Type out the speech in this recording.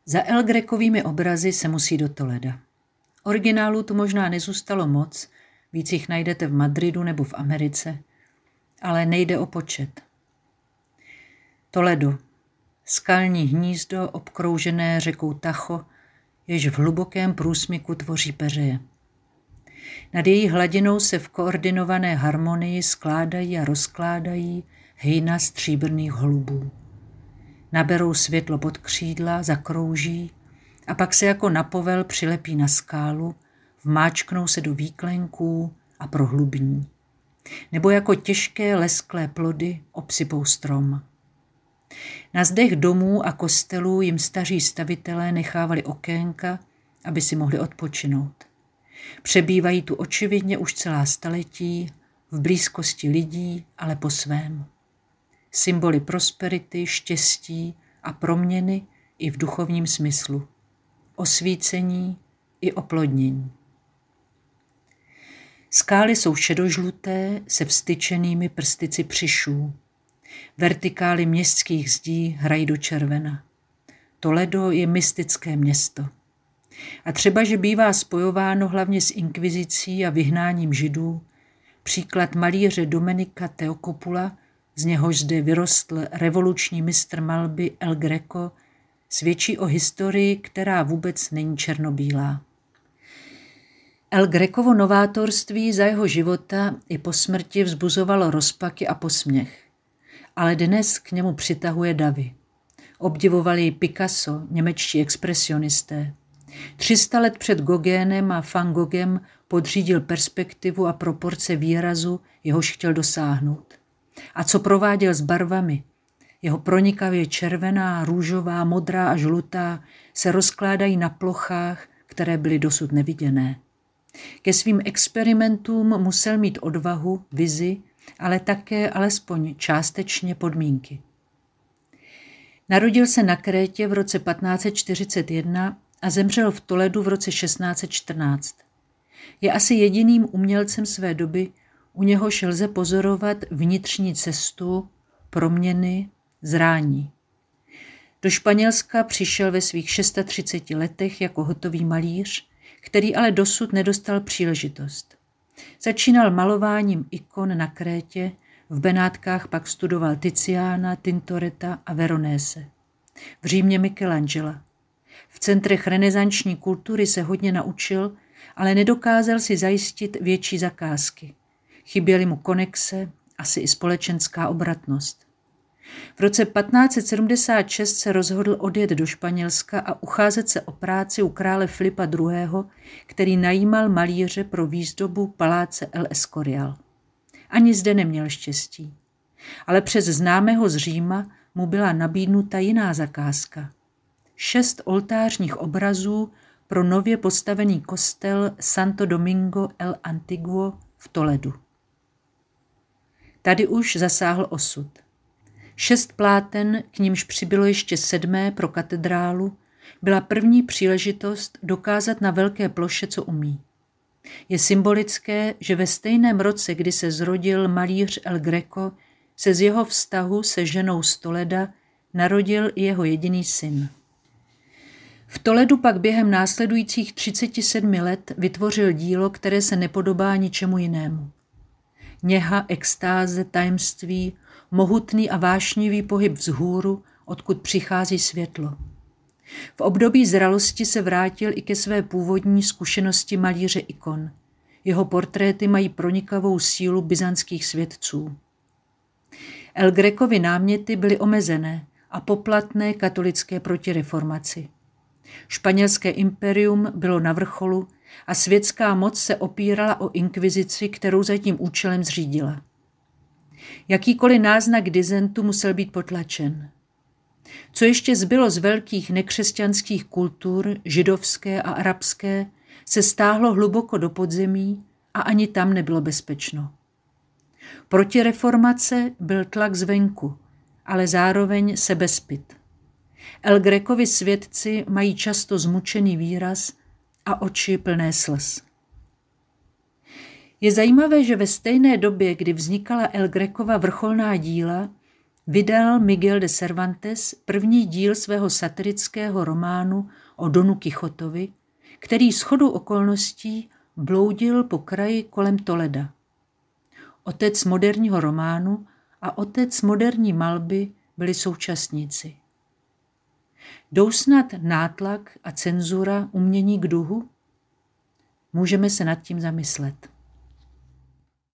Za El Grekovými obrazy se musí do Toleda. Originálů tu možná nezůstalo moc, víc jich najdete v Madridu nebo v Americe, ale nejde o počet. Toledo, skalní hnízdo obkroužené řekou Tacho, jež v hlubokém průsmyku tvoří peřeje. Nad její hladinou se v koordinované harmonii skládají a rozkládají hejna stříbrných holubů. Naberou světlo pod křídla, zakrouží a pak se jako na povel přilepí na skálu, vmáčknou se do výklenků a prohlubní. Nebo jako těžké lesklé plody obsypou strom. Na zdech domů a kostelů jim staří stavitelé nechávali okénka, aby si mohli odpočinout. Přebývají tu očividně už celá staletí, v blízkosti lidí, ale po svém. Symboly prosperity, štěstí a proměny i v duchovním smyslu. Osvícení i oplodnění. Skály jsou šedožluté se vstyčenými prsty cypřišů. Vertikály městských zdí hrají do červena. Toledo je mystické město. A třeba, že bývá spojováno hlavně s inkvizicí a vyhnáním Židů, příklad malíře Domenika Theocopula, z něhož zde vyrostl revoluční mistr malby El Greco, svědčí o historii, která vůbec není černobílá. El Grecovo novátorství za jeho života i po smrti vzbuzovalo rozpaky a posměch, ale dnes k němu přitahuje davy. Obdivovali ji Picasso, němečtí expresionisté. 300 let před Gogénem a Van Goghem podřídil perspektivu a proporce výrazu, jehož chtěl dosáhnout. A co prováděl s barvami? Jeho pronikavě červená, růžová, modrá a žlutá se rozkládají na plochách, které byly dosud neviděné. Ke svým experimentům musel mít odvahu, vizi, ale také alespoň částečně podmínky. Narodil se na Krétě v roce 1541 a zemřel v Toledu v roce 1614. Je asi jediným umělcem své doby, u něhož lze pozorovat vnitřní cestu, proměny, zrání. Do Španělska přišel ve svých 36 letech jako hotový malíř, který ale dosud nedostal příležitost. Začínal malováním ikon na Krétě, v Benátkách pak studoval Tiziana, Tintoretta a Veronese. V Římě Michelangela. V centrech renesanční kultury se hodně naučil, ale nedokázal si zajistit větší zakázky. Chyběly mu konexe, asi i společenská obratnost. V roce 1576 se rozhodl odjet do Španělska a ucházet se o práci u krále Filipa II., který najímal malíře pro výzdobu paláce El Escorial. Ani zde neměl štěstí. Ale přes známého z Říma mu byla nabídnuta jiná zakázka. 6 oltářních obrazů pro nově postavený kostel Santo Domingo el Antiguo v Toledu. Tady už zasáhl osud. 6 pláten, k nímž přibylo ještě 7. pro katedrálu, byla první příležitost dokázat na velké ploše, co umí. Je symbolické, že ve stejném roce, kdy se zrodil malíř El Greco, se z jeho vztahu se ženou z Toleda narodil i jeho jediný syn. V Toledu pak během následujících 37 let vytvořil dílo, které se nepodobá ničemu jinému. Něha, extáze, tajemství, mohutný a vášnivý pohyb vzhůru, odkud přichází světlo. V období zralosti se vrátil i ke své původní zkušenosti malíře ikon. Jeho portréty mají pronikavou sílu byzantských svědců. El Grecovy náměty byly omezené a poplatné katolické protireformaci. Španělské imperium bylo na vrcholu a světská moc se opírala o inkvizici, kterou za tím účelem zřídila. Jakýkoliv náznak disentu musel být potlačen. Co ještě zbylo z velkých nekřesťanských kultur, židovské a arabské, se stáhlo hluboko do podzemí a ani tam nebylo bezpečno. Proti reformace byl tlak zvenku, ale zároveň sebezpyt. El Grecovi svědci mají často zmučený výraz a oči plné slz. Je zajímavé, že ve stejné době, kdy vznikala El Grecova vrcholná díla, vydal Miguel de Cervantes první díl svého satirického románu o Donu Kichotovi, který shodou okolností bloudil po kraji kolem Toleda. Otec moderního románu a otec moderní malby byli současníci. Jdou snad nátlak a cenzura umění k duhu? Můžeme se nad tím zamyslet.